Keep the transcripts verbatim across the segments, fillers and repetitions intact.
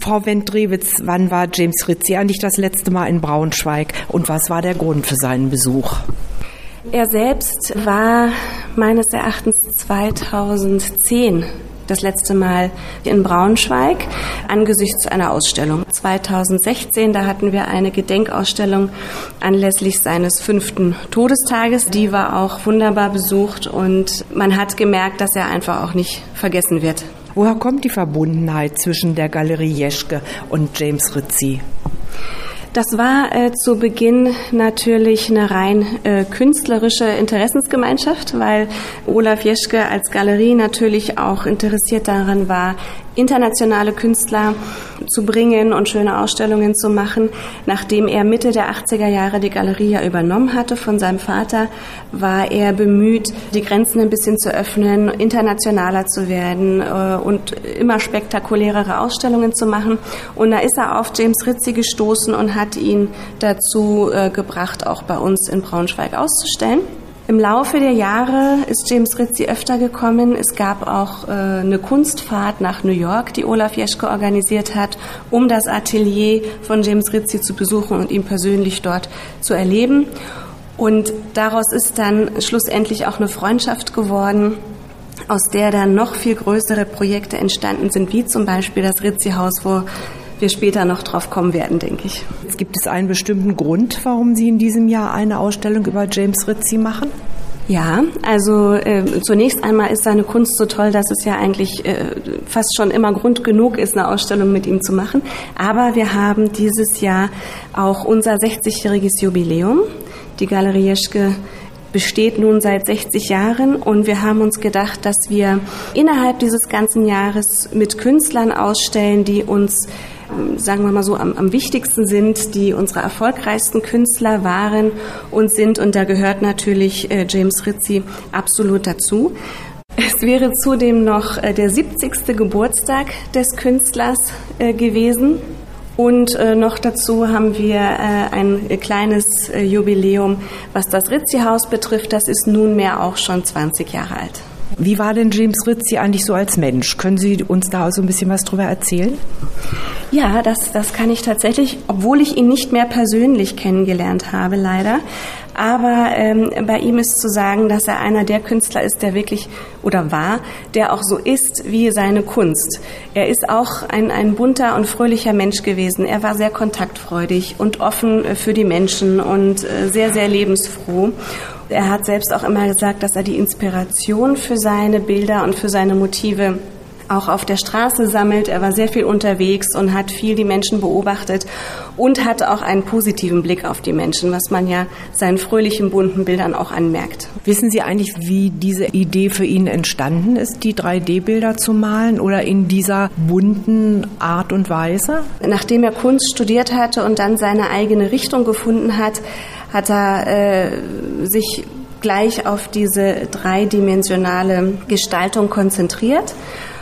Frau Wendt-Drewitz, wann war James Rizzi eigentlich das letzte Mal in Braunschweig und was war der Grund für seinen Besuch? Er selbst war meines Erachtens zweitausendzehn das letzte Mal in Braunschweig angesichts einer Ausstellung. zweitausendsechzehn, da hatten wir eine Gedenkausstellung anlässlich seines fünften Todestages. Die war auch wunderbar besucht und man hat gemerkt, dass er einfach auch nicht vergessen wird. Woher kommt die Verbundenheit zwischen der Galerie Jeschke und James Rizzi? Das war äh, zu Beginn natürlich eine rein äh, künstlerische Interessensgemeinschaft, weil Olaf Jeschke als Galerie natürlich auch interessiert daran war, internationale Künstler zu bringen und schöne Ausstellungen zu machen. Nachdem er Mitte der achtziger Jahre die Galerie ja übernommen hatte von seinem Vater, war er bemüht, die Grenzen ein bisschen zu öffnen, internationaler zu werden äh, und immer spektakulärere Ausstellungen zu machen. Und da ist er auf James Rizzi gestoßen und hat ihn dazu äh, gebracht, auch bei uns in Braunschweig auszustellen. Im Laufe der Jahre ist James Rizzi öfter gekommen. Es gab auch äh, eine Kunstfahrt nach New York, die Olaf Jeschke organisiert hat, um das Atelier von James Rizzi zu besuchen und ihn persönlich dort zu erleben. Und daraus ist dann schlussendlich auch eine Freundschaft geworden, aus der dann noch viel größere Projekte entstanden sind, wie zum Beispiel das Rizzi-Haus, wo wir später noch drauf kommen werden, denke ich. Gibt es einen bestimmten Grund, warum Sie in diesem Jahr eine Ausstellung über James Rizzi machen? Ja, also äh, zunächst einmal ist seine Kunst so toll, dass es ja eigentlich äh, fast schon immer Grund genug ist, eine Ausstellung mit ihm zu machen. Aber wir haben dieses Jahr auch unser sechzigjähriges Jubiläum. Die Galerie Jeschke besteht nun seit sechzig Jahren und wir haben uns gedacht, dass wir innerhalb dieses ganzen Jahres mit Künstlern ausstellen, die uns, sagen wir mal so, am, am wichtigsten sind, die unsere erfolgreichsten Künstler waren und sind. Und da gehört natürlich äh, James Rizzi absolut dazu. Es wäre zudem noch äh, der siebzigste Geburtstag des Künstlers äh, gewesen. Und äh, noch dazu haben wir äh, ein äh, kleines äh, Jubiläum, was das Rizzi-Haus betrifft. Das ist nunmehr auch schon zwanzig Jahre alt. Wie war denn James Rizzi eigentlich so als Mensch? Können Sie uns da so ein bisschen was drüber erzählen? Ja, das, das kann ich tatsächlich, obwohl ich ihn nicht mehr persönlich kennengelernt habe, leider. Aber ähm, bei ihm ist zu sagen, dass er einer der Künstler ist, der wirklich oder war, der auch so ist wie seine Kunst. Er ist auch ein, ein bunter und fröhlicher Mensch gewesen. Er war sehr kontaktfreudig und offen für die Menschen und äh, sehr, sehr lebensfroh. Er hat selbst auch immer gesagt, dass er die Inspiration für seine Bilder und für seine Motive auch auf der Straße sammelt. Er war sehr viel unterwegs und hat viel die Menschen beobachtet und hatte auch einen positiven Blick auf die Menschen, was man ja seinen fröhlichen, bunten Bildern auch anmerkt. Wissen Sie eigentlich, wie diese Idee für ihn entstanden ist, die drei D Bilder zu malen oder in dieser bunten Art und Weise? Nachdem er Kunst studiert hatte und dann seine eigene Richtung gefunden hat, hat er äh, sich gleich auf diese dreidimensionale Gestaltung konzentriert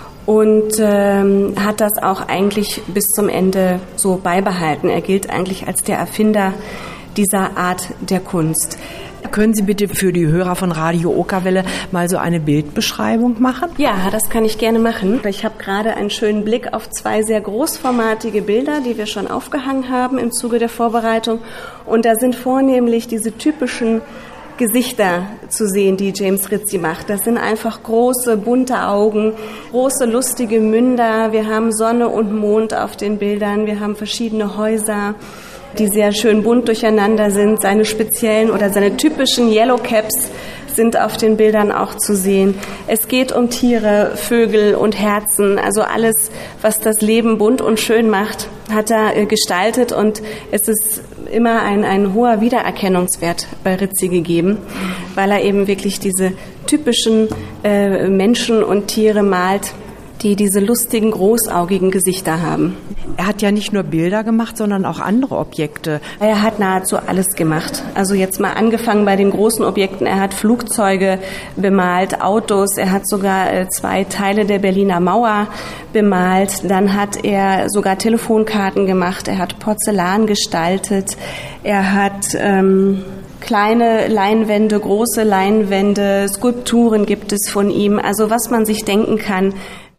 und ähm, hat das auch eigentlich bis zum Ende so beibehalten. Er gilt eigentlich als der Erfinder dieser Art der Kunst. Können Sie bitte für die Hörer von Radio Okerwelle mal so eine Bildbeschreibung machen? Ja, das kann ich gerne machen. Ich habe gerade einen schönen Blick auf zwei sehr großformatige Bilder, die wir schon aufgehangen haben im Zuge der Vorbereitung. Und da sind vornehmlich diese typischen Gesichter zu sehen, die James Rizzi macht. Das sind einfach große, bunte Augen, große, lustige Münder. Wir haben Sonne und Mond auf den Bildern. Wir haben verschiedene Häuser, die sehr schön bunt durcheinander sind. Seine speziellen oder seine typischen Yellow Caps sind auf den Bildern auch zu sehen. Es geht um Tiere, Vögel und Herzen. Also alles, was das Leben bunt und schön macht, hat er äh, gestaltet. Und es ist immer ein, ein hoher Wiedererkennungswert bei Rizzi gegeben, weil er eben wirklich diese typischen äh, Menschen und Tiere malt, die diese lustigen, großaugigen Gesichter haben. Er hat ja nicht nur Bilder gemacht, sondern auch andere Objekte. Er hat nahezu alles gemacht. Also jetzt mal angefangen bei den großen Objekten. Er hat Flugzeuge bemalt, Autos. Er hat sogar äh, zwei Teile der Berliner Mauer bemalt. Dann hat er sogar Telefonkarten gemacht. Er hat Porzellan gestaltet. Er hat ähm, kleine Leinwände, große Leinwände, Skulpturen gibt es von ihm. Also was man sich denken kann.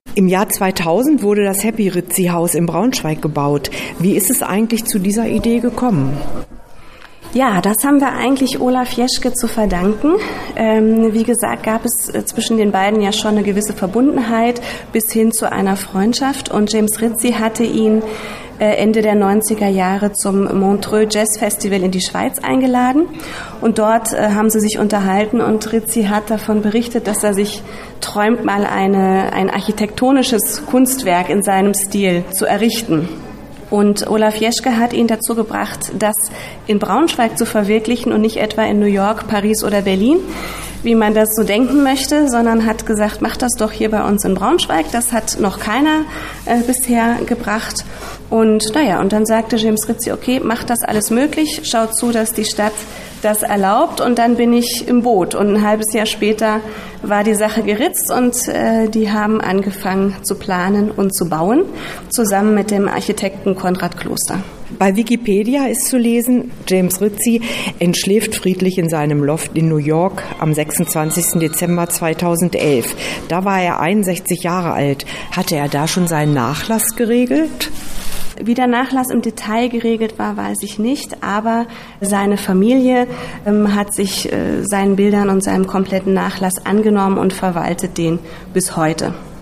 Im Jahr zweitausend wurde das Happy-Rizzi-Haus in Braunschweig gebaut. Wie ist es eigentlich zu dieser Idee gekommen? Ja, das haben wir eigentlich Olaf Jeschke zu verdanken. Ähm, wie gesagt, gab es zwischen den beiden ja schon eine gewisse Verbundenheit bis hin zu einer Freundschaft. Und James Rizzi hatte ihn äh, Ende der neunziger Jahre zum Montreux Jazz Festival in die Schweiz eingeladen. Und dort äh, haben sie sich unterhalten und Rizzi hat davon berichtet, dass er sich träumt, mal eine, ein architektonisches Kunstwerk in seinem Stil zu errichten. Und Olaf Jeschke hat ihn dazu gebracht, das in Braunschweig zu verwirklichen und nicht etwa in New York, Paris oder Berlin, wie man das so denken möchte, sondern hat gesagt, mach das doch hier bei uns in Braunschweig. Das hat noch keiner äh, bisher gebracht. Und naja, und dann sagte James Rizzi, okay, mach das alles möglich, schaut zu, dass die Stadt das erlaubt und dann bin ich im Boot. Und ein halbes Jahr später war die Sache geritzt und äh, die haben angefangen zu planen und zu bauen, zusammen mit dem Architekten Konrad Kloster. Bei Wikipedia ist zu lesen, James Rizzi entschläft friedlich in seinem Loft in New York am sechsundzwanzigsten Dezember zweitausendelf. Da war er einundsechzig Jahre alt. Hatte er da schon seinen Nachlass geregelt? Wie der Nachlass im Detail geregelt war, weiß ich nicht, aber seine Familie ähm, hat sich äh, seinen Bildern und seinem kompletten Nachlass angenommen und verwaltet den bis heute.